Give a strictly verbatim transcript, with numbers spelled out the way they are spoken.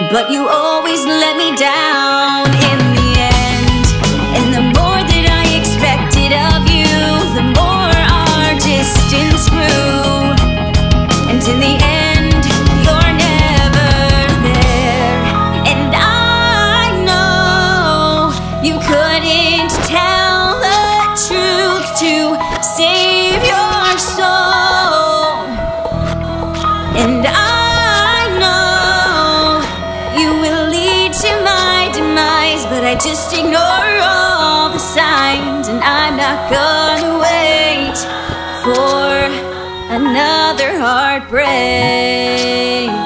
but you always let me down in the end. And the more that I expected of you, the more our distance grew. And in the end, you're never there. And I know you couldn't tell the truth to save your soul. And I know you will lead to my demise, but I just ignore all the signs. And I'm not gonna wait for another heartbreak.